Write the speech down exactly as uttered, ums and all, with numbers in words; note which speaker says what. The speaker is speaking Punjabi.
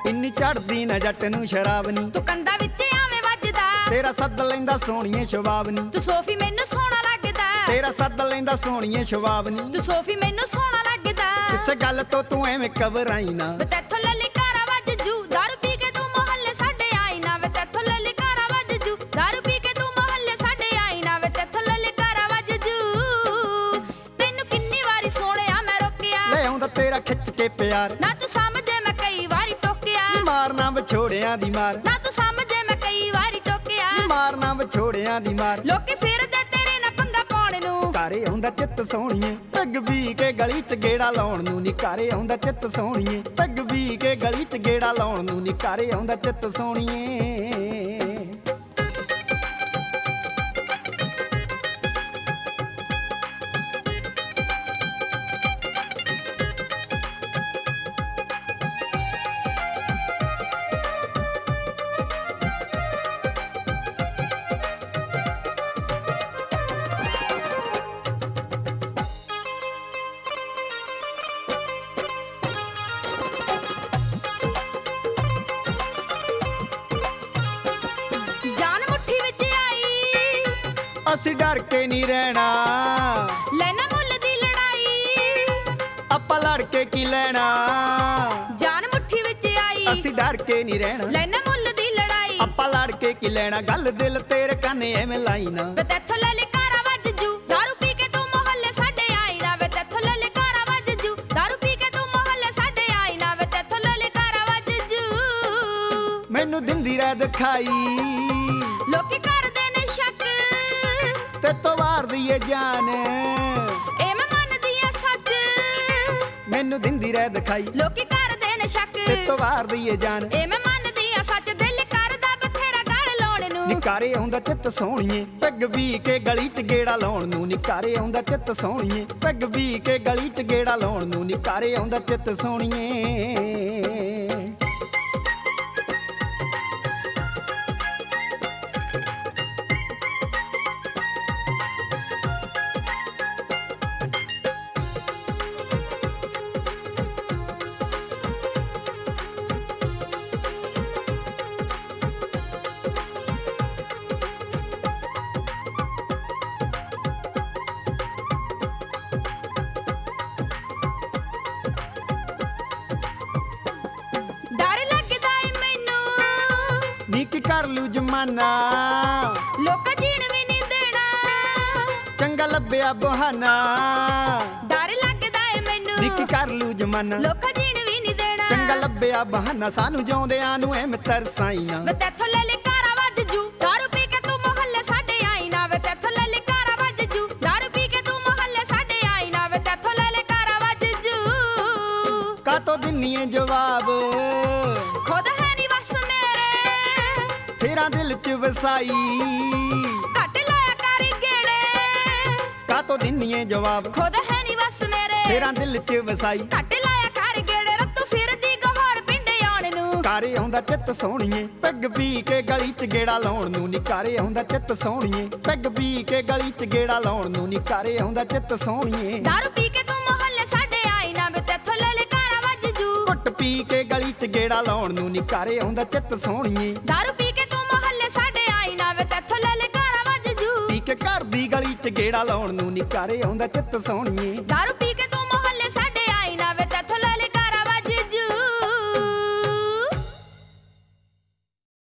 Speaker 1: ਇੰਨੀ ਚੜਦੀ ਨਾ ਜੱਟ ਨੂੰ ਸ਼ਰਾਬ ਨੀ,
Speaker 2: ਤੂੰ ਕੰਧਾਂ ਵਿੱਚ ਆਵੇਂ ਵੱਜਦਾ,
Speaker 1: ਤੇਰਾ ਸੱਦ ਲੈਂਦਾ ਸੋਹਣੀਏ ਸ਼ਬਾਬ ਨੀ,
Speaker 2: ਤੂੰ ਸੋਫੀ ਮੈਨੂੰ ਸੋਹਣਾ ਲੱਗਦਾ,
Speaker 1: ਤੇਰਾ ਸੱਦ ਲੈਂਦਾ ਸੋਹਣੀਏ ਸ਼ਬਾਬ ਨੀ,
Speaker 2: ਤੂੰ ਸੋਫੀ ਮੈਨੂੰ ਸੋਹਣਾ ਲੱਗਦਾ।
Speaker 1: ਕਿਸੇ ਗੱਲ ਤੋਂ ਤੂੰ ਐਵੇਂ ਘਬਰਾਈ ਨਾ,
Speaker 2: ਵੇ ਤੈਥੋਂ ਲਲਕਾਰਾ ਵੱਜ ਜੂ, ਦਾਰੂ ਪੀ ਕੇ ਤੂੰ ਮੁਹੱਲੇ ਸਾਡੇ ਆਈ ਨਾ, ਵੇ ਤੈਥੋਂ ਲਲਕਾਰਾ ਵੱਜ ਜੂ, ਦਾਰੂ ਪੀ ਕੇ ਤੂੰ ਮੁਹੱਲੇ ਸਾਡੇ ਆਈ ਨਾ, ਵੇ ਤੈਥੋਂ ਲਲਕਾਰਾ ਵੱਜ ਜੂ। ਤੈਨੂੰ ਕਿੰਨੀ ਵਾਰੀ ਸੋਹਣਿਆ ਮੈਂ ਰੋਕਿਆ,
Speaker 1: ਲੈ ਆਉਂਦਾ ਤੇਰਾ ਖਿੱਚ ਕੇ ਪਿਆਰ,
Speaker 2: ਨਾ ਤੂੰ ਸਮਝੇ ਮੈਂ ਕਈ ਵਾਰੀ ਟੋਕਿਆ,
Speaker 1: ਮਾਰਨਾ ਵਿਛੋੜਿਆਂ ਦੀ ਮਾਰ,
Speaker 2: ਨਾ ਤੂੰ ਸਮਝੇ ਮੈਂ ਕਈ ਵਾਰੀ ਟੋਕਿਆ,
Speaker 1: ਮਾਰਨਾ ਵਿਛੋੜਿਆਂ ਦੀ ਮਾਰ।
Speaker 2: ਲੋਕੀ ਫਿਰਦੇ ਤੇਰੇ ਨਾਲ ਪੰਗਾ ਪਾਉਣ ਨੂੰ,
Speaker 1: ਘਰੇ ਆਉਂਦਾ ਚਿੱਤ ਸੋਹਣੀਏ, ਪੈਗ ਵੀ ਕੇ ਗਲੀ ਚ ਗੇੜਾ ਲਾਉਣ ਨੂੰ ਨੀ, ਘਰੇ ਆਉਂਦਾ ਚਿੱਤ ਸੋਹਣੀਏ, ਪੈਗ ਵੀ ਕੇ ਗਲੀ ਚ ਗੇੜਾ ਲਾਉਣ ਨੂੰ ਨੀ, ਘਰੇ ਆਉਂਦਾ ਚਿੱਤ ਸੋਹਣੀਏ। ਅਸੀਂ ਡਰ ਕੇ ਨਹੀਂ ਰਹਿਣਾ,
Speaker 2: ਲੈਣਾ ਮੁੱਲ ਦੀ ਲੜਾਈ,
Speaker 1: ਆਪਾਂ ਲੜ ਕੇ ਕੀ ਲੈਣਾ,
Speaker 2: ਜਾਨ ਮੁੱਠੀ ਵਿੱਚ ਆਈ,
Speaker 1: ਅਸੀਂ ਡਰ ਕੇ ਨਹੀਂ ਰਹਿਣਾ,
Speaker 2: ਲੈਣਾ ਮੁੱਲ ਦੀ ਲੜਾਈ,
Speaker 1: ਆਪਾਂ ਲੜ ਕੇ ਕੀ ਲੈਣਾ, ਗੱਲ ਦਿਲ ਤੇਰੇ ਕੰਨੇ ਐਵੇਂ ਲਾਈ ਨਾ,
Speaker 2: ਵੇ ਤੈਥੋਂ ਲਲਕਾਰਾ ਵੱਜ ਜੂ, ਦਾਰੂ ਪੀ ਕੇ ਤੂੰ ਮੁਹੱਲੇ ਸਾਡੇ ਆਈ ਨਾ, ਵੇ ਤੈਥੋਂ ਲਲਕਾਰਾ ਵੱਜ ਜੂ, ਦਾਰੂ ਪੀ ਕੇ ਤੂੰ ਮੁਹੱਲੇ ਸਾਡੇ ਆਈ ਨਾ, ਵੇ ਤੈਥੋਂ ਲਲਕਾਰਾ ਵੱਜ ਜੂ।
Speaker 1: ਮੈਨੂੰ ਦਿੰਦੀ ਰਹਿ ਦਿਖਾਈ,
Speaker 2: ਲੋਕੀ ਕਰਦੇ ਨੇ ਸ਼ੱਕ,
Speaker 1: ਤੇ ਤੋਂ ਵਾਰਦੀ ਏ ਜਾਨ,
Speaker 2: ਇਹ ਮੈਂ ਮੰਨਦੀ ਆ ਸੱਚ,
Speaker 1: ਮੈਨੂੰ ਦਿੰਦੀ ਰਹਿ ਦਿਖਾਈ,
Speaker 2: ਲੋਕੀ ਕਰਦੇ ਨੇ ਸ਼ੱਕ,
Speaker 1: ਤੇ ਤੋਂ ਵਾਰਦੀ ਏ ਜਾਨ,
Speaker 2: ਇਹ ਮੈਂ ਮੰਨਦੀ ਆ ਸੱਚ, ਦਿਲ ਕਰਦਾ ਬਥੇਰਾ ਗਲ ਲਾਉਣ ਨੂੰ,
Speaker 1: ਨਿਕਾਰੇ ਆਉਂਦਾ ਚਿੱਤ ਸੋਹਣੀਏ, ਪੈਗ ਵੀ ਕੇ ਗਲੀ ਚ ਗੇੜਾ ਲਾਉਣ ਨੂੰ, ਨਿਕਾਰੇ ਆਉਂਦਾ ਚਿੱਤ ਸੋਹਣੀਏ, ਪੈਗ ਵੀ ਕੇ ਗਲੀ ਚ ਗੇੜਾ ਲਾਉਣ ਨੂੰ, ਨਿਕਾਰੇ ਆਉਂਦਾ ਚਿੱਤ ਸੋਹਣੀਏ। ਨੀ ਕੀ ਕਰ ਲੂ ਜਮਾਨਾ,
Speaker 2: ਲੋਕਾਂ ਜੀਣ ਵੀ ਨਹੀਂ ਦੇਣਾ,
Speaker 1: ਚੰਗਾ ਲੱਭਿਆ ਬਹਾਨਾ,
Speaker 2: ਡਰ ਲੱਗਦਾ ਏ ਮੈਨੂੰ,
Speaker 1: ਨੀ ਕੀ ਕਰ ਲੂ ਜਮਾਨਾ,
Speaker 2: ਲੋਕਾਂ ਜੀਣ ਵੀ ਨਹੀਂ ਦੇਣਾ,
Speaker 1: ਚੰਗਾ ਲੱਭਿਆ ਬਹਾਨਾ, ਸਾਨੂੰ ਜਿਉਂਦਿਆਂ ਨੂੰ ਐਵੇਂ ਤਰਸਾਈ ਨਾ,
Speaker 2: ਵੇ ਤੈਥੋਂ ਲਲਕਾਰਾ ਵੱਜ ਜੂ, ਦਾਰੂ ਪੀ ਕੇ ਤੂੰ ਮੁਹੱਲੇ ਸਾਡੇ ਆਈ ਨਾ, ਵੇ ਤੈਥੋਂ ਲਲਕਾਰਾ ਵੱਜ ਜੂ, ਦਾਰੂ ਪੀ ਕੇ ਤੂੰ ਮੁਹੱਲੇ ਸਾਡੇ ਆਈ ਨਾ, ਵੇ ਤੈਥੋਂ ਲਲਕਾਰਾ ਵੱਜ ਜੂ।
Speaker 1: ਕਾਤੋਂ ਦਿੰਨੀ ਏ ਜਵਾਬ,
Speaker 2: ਖੁਦ ਹੈ ਨੀ ਵਸ ਮੇਰੇ,
Speaker 1: ਤੇਰਾ ਦਿਲ ਚ ਵਸਾਈ,
Speaker 2: ਘੱਟ ਲਾਇਆ ਕਰ ਗੇੜੇ,
Speaker 1: ਕਾਤੋਂ ਦਿੰਨੀ ਏ ਜਵਾਬ,
Speaker 2: ਖੁਦ ਹੈ ਨੀ ਵਸ ਮੇਰੇ,
Speaker 1: ਤੇਰਾ ਦਿਲ ਚ ਵਸਾਈ,
Speaker 2: ਘੱਟ ਲਾਇਆ ਕਰ ਗੇੜੇ, ਰੱਤੂ ਫਿਰਦੀ ਗਹੌਰ ਪਿੰਡ ਆਉਣ ਨੂੰ,
Speaker 1: ਘਰੇ ਆਉਂਦਾ ਚਿੱਤ ਸੋਹਣੀਏ, ਪੈਗ ਪੀ ਕੇ ਗਲੀ ਚ ਗੇੜਾ ਲਾਉਣ ਨੂੰ, ਨੀ ਘਰੇ ਆਉਂਦਾ ਚਿੱਤ ਸੋਹਣੀਏ, ਪੈਗ ਪੀ ਕੇ ਗਲੀ ਚ ਗੇੜਾ ਲਾਉਣ ਨੂੰ, ਨੀ ਘਰੇ ਆਉਂਦਾ ਚਿੱਤ ਸੋਹਣੀਏ,
Speaker 2: ਦਾਰੂ ਪੀ ਕੇ ਤੂੰ ਮੁਹੱਲੇ ਸਾਡੇ ਆਈ ਨਾ, ਵੇ ਤੈਥੋਂ ਲਲਕਾਰਾ ਵੱਜ ਜੂ,
Speaker 1: ਘੁੱਟ ਪੀ ਕੇ ਗਲੀ ਚ ਗੇੜਾ ਲਾਉਣ ਨੂੰ, ਨੀ ਘਰੇ ਆਉਂਦਾ ਚਿੱਤ ਸੋਹਣੀਏ,
Speaker 2: ਦਾਰੂ ਪੀ ਕੇ ਤੂੰ ਮੁਹੱਲੇ ਸਾਡੇ ਆਈ ਨਾ, ਵੇ ਤੈਥੋਂ ਲਲਕਾਰਾ ਵੱਜ ਜੂ,
Speaker 1: ਪੀ ਕੇ ਘਰ ਦੀ ਗਲੀ ਚ ਗੇੜਾ ਲਾਉਣ ਨੂੰ, ਨੀ ਘਰੇ ਆਉਂਦਾ ਚਿੱਤ ਸੋਹਣੀਏ,
Speaker 2: ਦਾਰੂ